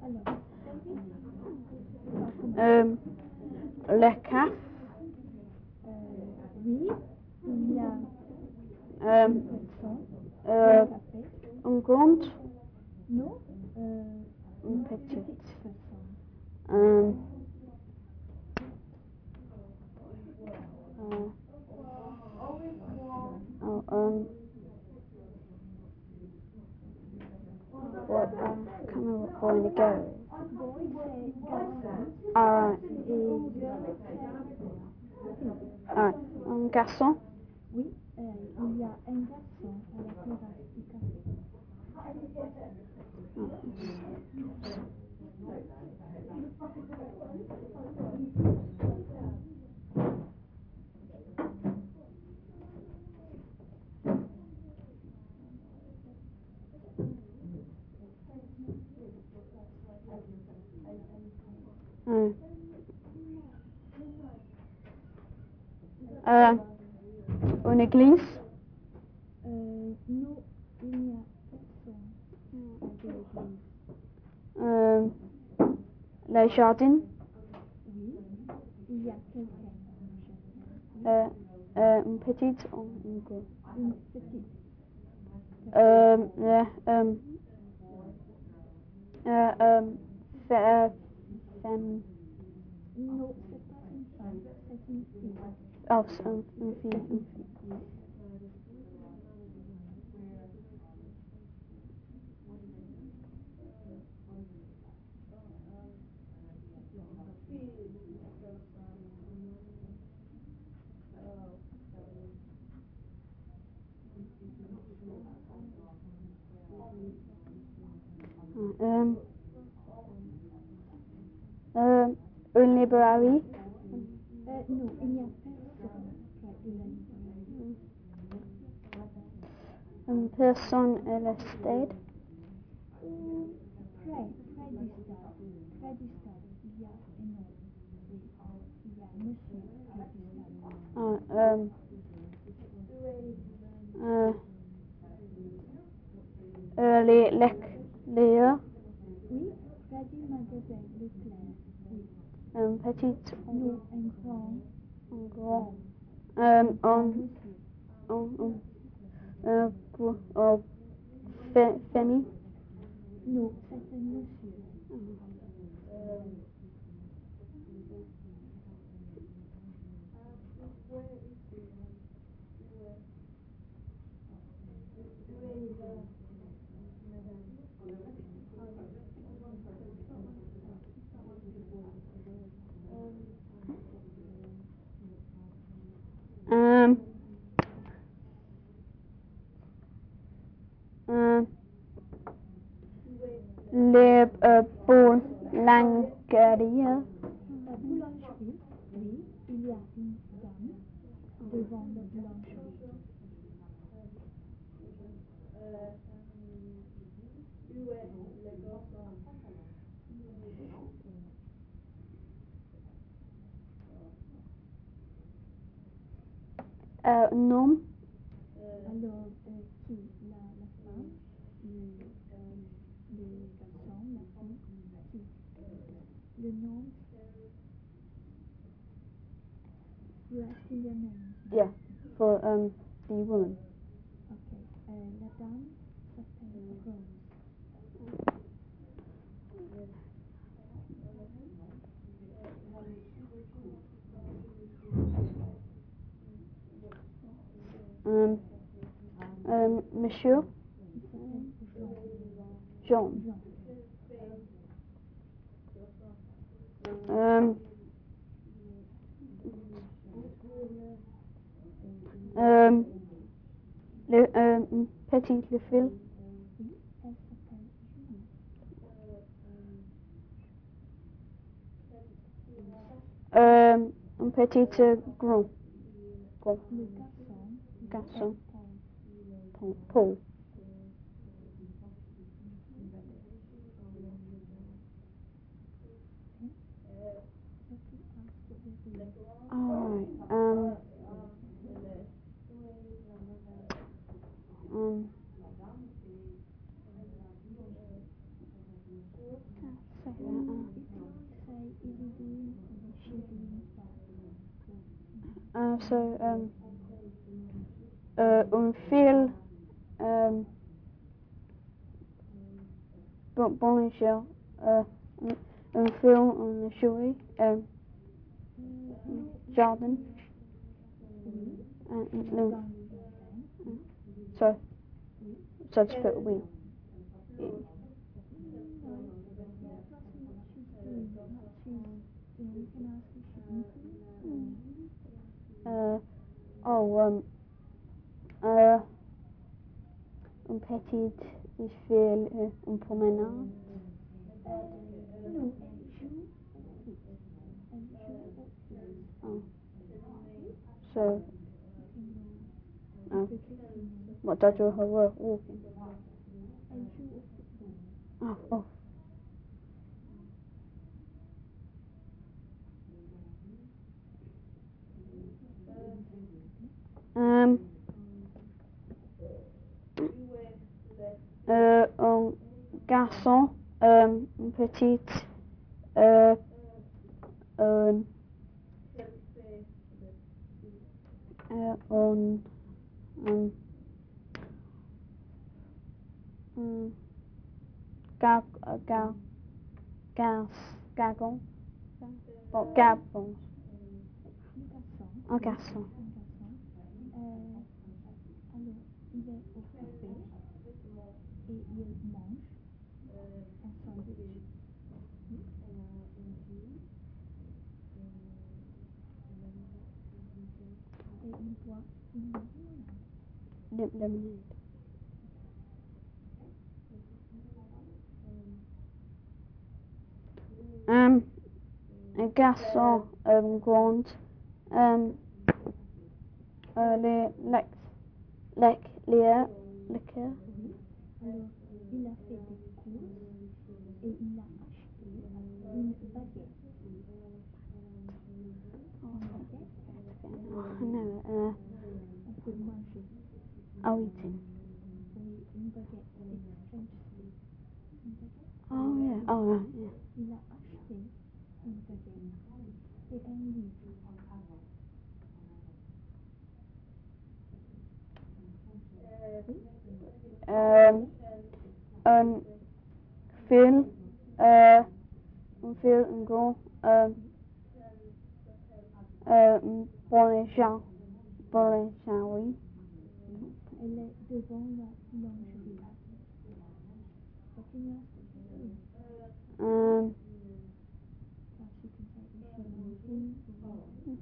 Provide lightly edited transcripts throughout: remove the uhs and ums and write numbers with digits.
Les CAF. Oui, il y a Un grande. non, Une petite. What? I can't remember what boy and a girl is. Boy, c'est garçon. Alright. Et girl, c'est... Alright. Un garçon. Oui, il y a un garçon à la terrasse du café. Une église. Non, il n'y a personne à l'église. Les jardins. Oui, il y a quelqu'un dans le jardin. Une petite ou une grande. Une petite. Femme. Non, c'est pas une femme, c'est une fille. Oh, une fille. Une librairie. Non, il n'y a personne près de la librairie. Une personne à la stade. Près du stade. Près du stade, il y a un homme. Oui, il y a un monsieur près du stade. Les Oui, près du magasin Leclerc. Oui. un petit. Non, un grand. Un grand. Famille. Non, c'est un monsieur. Les boulangeries. La boulangerie, oui, il y a une dame devant la boulangerie. Nom. Alors, qui? La femme, le garçon, la fille, qui? Le nom? You're asking their names? Yeah, for the woman. Okay. La dame s'appelle Rose. Monsieur. Il s'appelle John. Jean. Le petit le fil. Oui, elle s'appelle Julie. Un petit grand. Le garçon. Paul. Alright. is he doing or is she doing? Un fil bonjour, un film, un jouet, jardin, Dans le jardin. sorry, so to put oui. No, that's not what she's doing. You can ask if she's Un petit fil, un promenade. No, elle joue au foot. Oh. So, Oh. what does her work walking? Elle joue au football. Oh. Un garçon, une petite, un garçon, bon, un garçon. Alors, il est au café et il mange un sandwich. Et il boit une Lemonade. Un garçon grand, les liqueurs. Alors, il a fait des courses et il a acheté une baguette. No, Pour manger. eating. Oui, une baguette, c'est French food. Une baguette. Oh yeah, right, yeah. Il a acheté une baguette et un livre. Un film, un film, un grand, bon gens, oui. Elle est devant la lingerie. What can you ask her? Perhaps you can say, is she walking? Is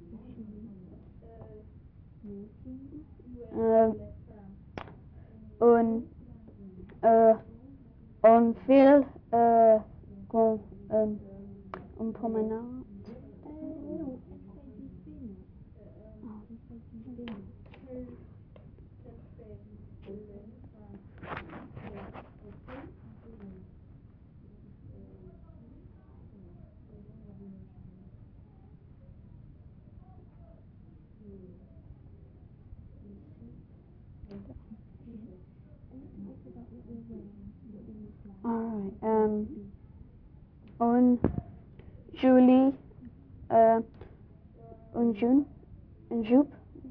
she walking? Un film, con un promenade. No, elle fait du vélo. Alright, un Julie, un June, un jupe.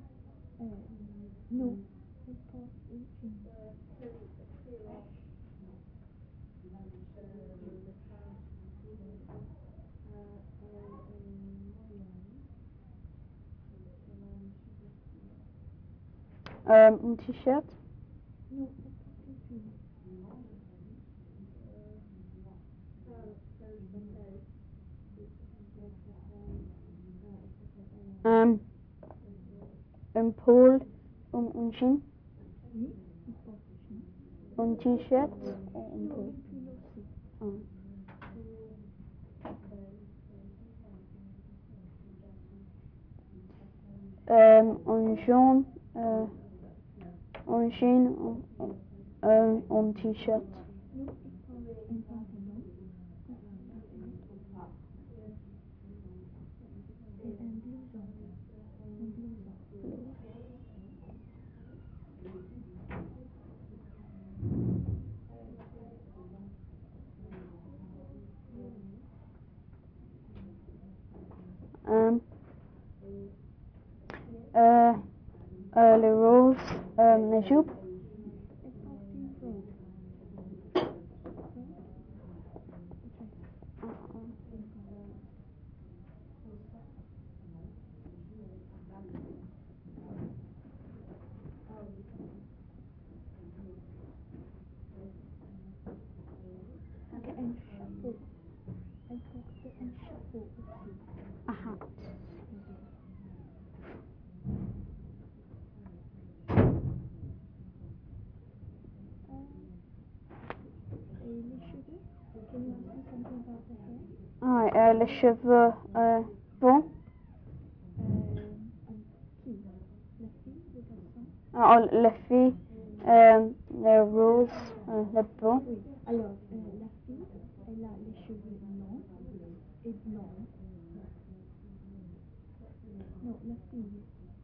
No, it's called June. Un t-shirt. No, it's called June. Un pull, un jean. Oui, il porte jean. Un t-shirt ou un No, pull. un pull aussi. Oh. Un jaune, un jean, un t-shirt. No, il porte un pantalon. Et un blouson. Un blouson. Euh, les roses, les jupes. Elle porte une robe. Ok, un chapeau. Elle porte un chapeau aussi. A hat. Et les cheveux? Can you ask me something about the hair? Ouais, les cheveux bons. Qui? La fille, le garçon? Les filles, les roses, les bons. Oui, alors la fille, elle a les cheveux longs et blonds. Non, la fille.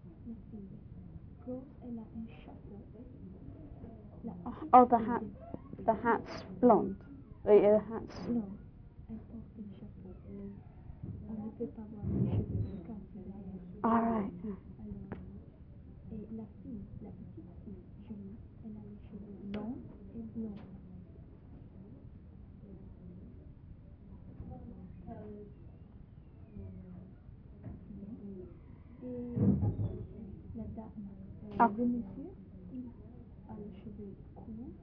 Rose, elle a un chapeau. La Oh, petite the hat's blonde. The hat's. Non, elle porte un chapeau. On ne peut pas voir les cheveux, le cas derrière. All right. Alors, et la fille, la petite fille, Julie, elle a les cheveux longs et blonds. Et la dame, le monsieur, il a les cheveux courts.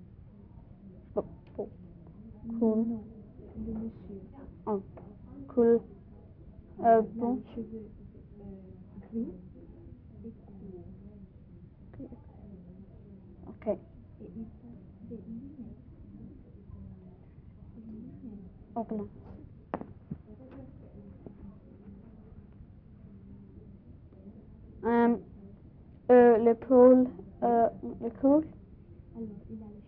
Cool. Non, le monsieur. Oh, cool. Il a Bon. les cheveux gris et courts. Ok. Et il porte des lunettes. Oh, blanc. L'épaule, le cou. Alors, il a les